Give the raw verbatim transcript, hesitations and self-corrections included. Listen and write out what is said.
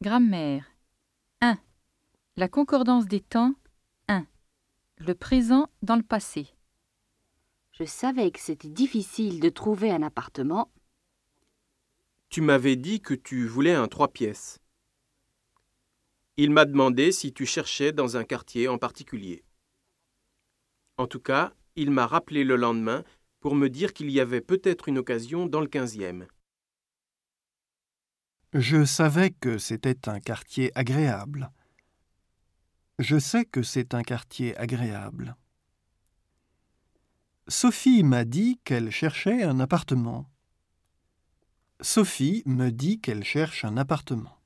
Grammaire. un. La concordance des temps. un. Le présent dans le passé. Je savais que c'était difficile de trouver un appartement. Tu m'avais dit que tu voulais un trois pièces. Il m'a demandé si tu cherchais dans un quartier en particulier. En tout cas, il m'a rappelé le lendemain pour me dire qu'il y avait peut-être une occasion dans le quinzième. Je savais que c'était un quartier agréable. Je sais que c'est un quartier agréable. Sophie m'a dit qu'elle cherchait un appartement. Sophie me dit qu'elle cherche un appartement.